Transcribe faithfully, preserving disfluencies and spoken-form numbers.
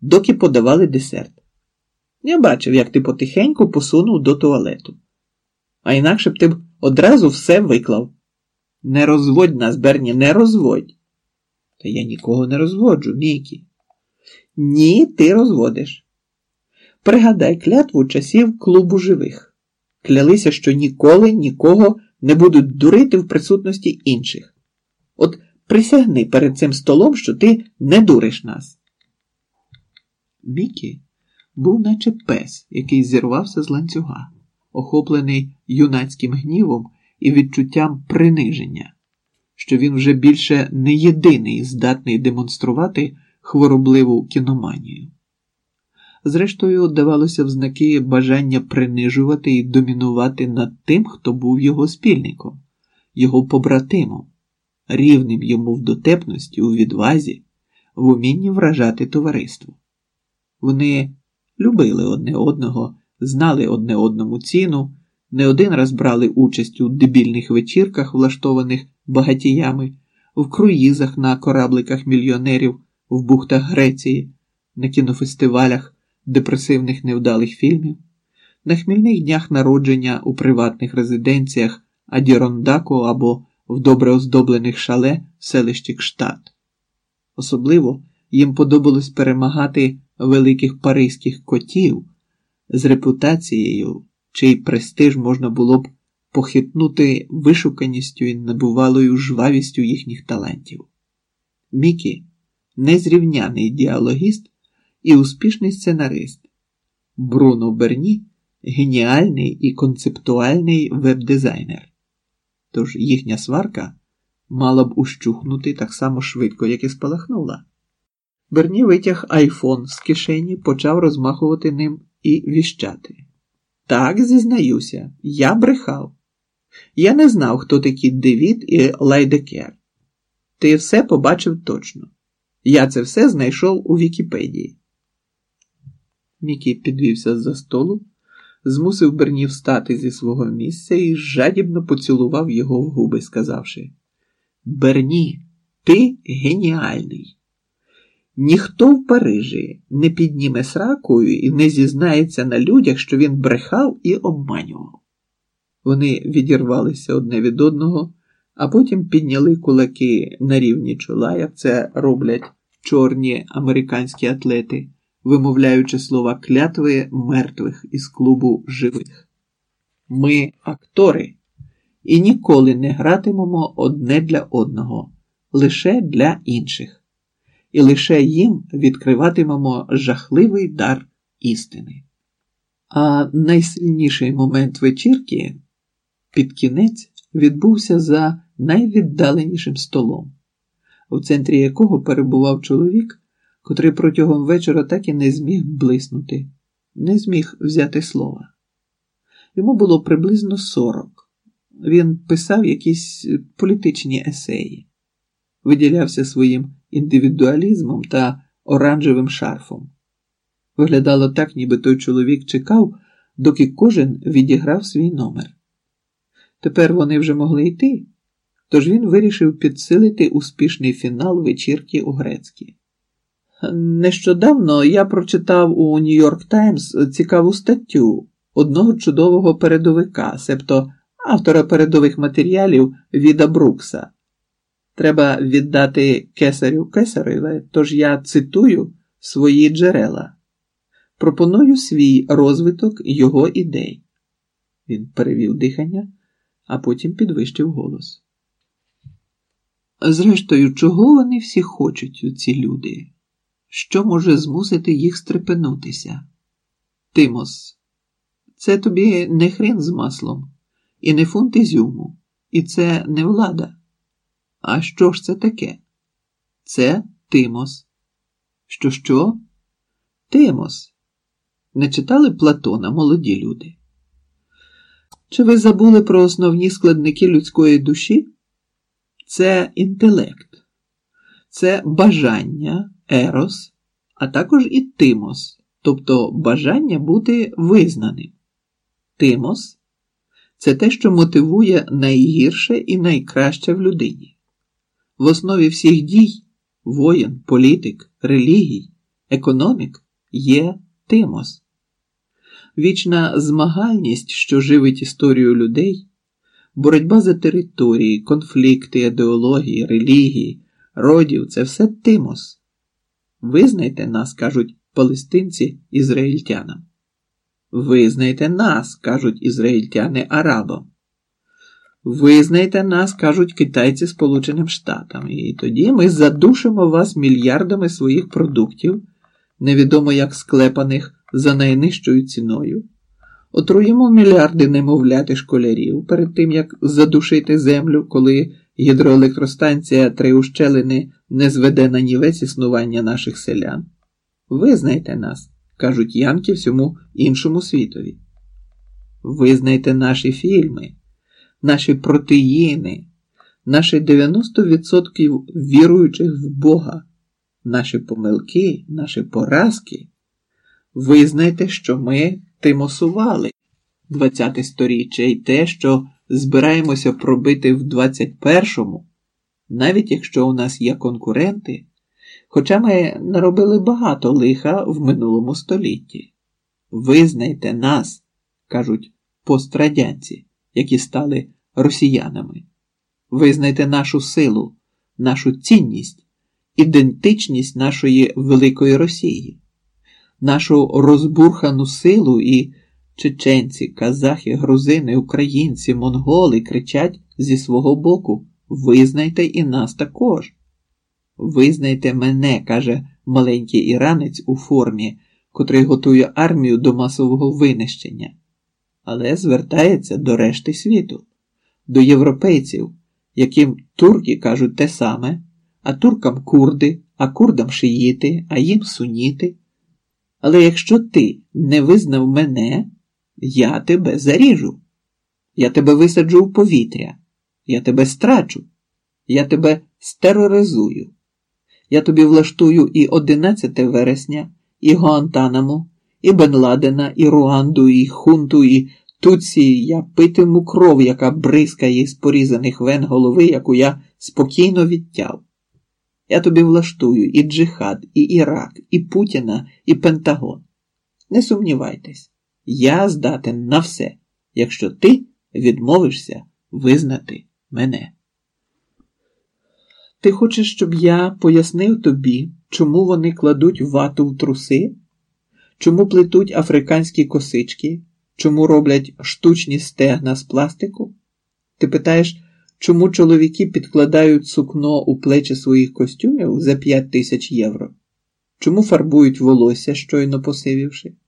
доки подавали десерт. Я бачив, як ти потихеньку посунув до туалету. А інакше б ти б одразу все виклав. Не розводь нас, Берні, не розводь. Та я нікого не розводжу, Мікі. Ні, ти розводиш. Пригадай клятву часів клубу живих. Клялися, що ніколи нікого не будуть дурити в присутності інших. От присягни перед цим столом, що ти не дуриш нас. Мікі був наче пес, який зірвався з ланцюга, охоплений юнацьким гнівом і відчуттям приниження, що він вже більше не єдиний здатний демонструвати хворобливу кіноманію. Зрештою, давалося в знаки бажання принижувати і домінувати над тим, хто був його спільником, його побратимом, рівним йому в дотепності, у відвазі, в умінні вражати товариство. Вони любили одне одного, знали одне одному ціну, не один раз брали участь у дебільних вечірках, влаштованих багатіями, в круїзах на корабликах мільйонерів, в бухтах Греції, на кінофестивалях депресивних невдалих фільмів, на хмільних днях народження у приватних резиденціях Адірондаку або в добре оздоблених шале в селищі Кштат. Особливо їм подобалось перемагати великих паризьких котів з репутацією, чий престиж можна було б похитнути вишуканістю і небувалою жвавістю їхніх талантів. Мікі – незрівняний діалогіст і успішний сценарист. Бруно Берні – геніальний і концептуальний веб-дизайнер. Тож їхня сварка мала б ущухнути так само швидко, як і спалахнула. Берні витяг айфон з кишені, почав розмахувати ним і віщати. Так, зізнаюся, я брехав. Я не знав, хто такі Девід і Лайдекер. Ти все побачив точно. Я це все знайшов у Вікіпедії. Мікі підвівся з-за столу, змусив Берні встати зі свого місця і жадібно поцілував його в губи, сказавши: «Берні, ти геніальний. Ніхто в Парижі не підніме сракою і не зізнається на людях, що він брехав і обманював». Вони відірвалися одне від одного, а потім підняли кулаки на рівні чола, як це роблять чорні американські атлети, вимовляючи слова клятви мертвих із клубу живих. Ми актори і ніколи не гратимемо одне для одного, лише для інших. І лише їм відкриватимемо жахливий дар істини. А найсильніший момент вечірки під кінець відбувся за найвіддаленішим столом, у центрі якого перебував чоловік, котрий протягом вечора так і не зміг блиснути, не зміг взяти слова. Йому було приблизно сорок. Він писав якісь політичні есеї, виділявся своїм індивідуалізмом та оранжевим шарфом. Виглядало так, ніби той чоловік чекав, доки кожен відіграв свій номер. Тепер вони вже могли йти, тож він вирішив підсилити успішний фінал вечірки у Грецькі. Нещодавно я прочитав у Нью-Йорк Таймс цікаву статтю одного чудового передовика, себто автора передових матеріалів Віда Брукса. Треба віддати кесарю кесареве, тож я цитую свої джерела. Пропоную свій розвиток його ідей. Він перевів дихання, а потім підвищив голос. Зрештою, чого вони всі хочуть, ці люди? Що може змусити їх стрепенутися? Тимос, це тобі не хрін з маслом, і не фунт ізюму, і це не влада. А що ж це таке? Це Тимос. Що-що? Тимос. Не читали Платона, молоді люди? Чи ви забули про основні складники людської душі? Це інтелект. Це бажання, ерос, а також і тимос, тобто бажання бути визнаним. Тимос – це те, що мотивує найгірше і найкраще в людині. В основі всіх дій – воїн, політик, релігій, Економік є тимос. Вічна змагальність, що живить історію людей, боротьба за території, конфлікти, ідеології, релігії, родів – це все тимос. Визнайте нас, кажуть палестинці ізраїльтянам. Визнайте нас, кажуть ізраїльтяни арабам. Визнайте нас, кажуть китайці Сполученим Штатам. І тоді ми задушимо вас мільярдами своїх продуктів, невідомо як склепаних за найнижчою ціною. Отруїмо мільярди немовлят і школярів перед тим, як задушити землю, коли гідроелектростанція три ущелини не зведе на нівець існування наших селян. Визнайте нас, кажуть янки всьому іншому світові. Визнайте наші фільми, наші протеїни, наші дев'яносто відсотків віруючих в Бога, наші помилки, наші поразки. Визнайте, що ми тимосували двадцяте сторіччя і те, що збираємося пробити в двадцять першому, навіть якщо у нас є конкуренти, хоча ми наробили багато лиха в минулому столітті. Визнайте нас, кажуть пострадянці, які стали росіянами. Визнайте нашу силу, нашу цінність, ідентичність нашої великої Росії, нашу розбурхану силу, і чеченці, казахи, грузини, українці, монголи кричать зі свого боку: визнайте і нас також. Визнайте мене, каже маленький іранець у формі, котрий готує армію до масового винищення, але звертається до решти світу, до європейців, яким турки кажуть те саме, а туркам курди, а курдам шиїти, а їм суніти. Але якщо ти не визнав мене, я тебе заріжу, я тебе висаджу в повітря, я тебе страчу, я тебе стероризую. Я тобі влаштую і одинадцяте вересня, і Гуантанамо, і Бен Ладена, і Руанду, і Хунту, і Туції. Я питиму кров, яка бризкає з порізаних вен голови, яку я спокійно відтяв. Я тобі влаштую і джихад, і Ірак, і Путіна, і Пентагон. Не сумнівайтесь, я здатен на все, якщо ти відмовишся визнати мене. Ти хочеш, щоб я пояснив тобі, чому вони кладуть вату в труси? Чому плетуть африканські косички? Чому роблять штучні стегна з пластику? Ти питаєш, чому чоловіки підкладають сукно у плечі своїх костюмів за п'ять тисяч євро? Чому фарбують волосся, щойно посивівши?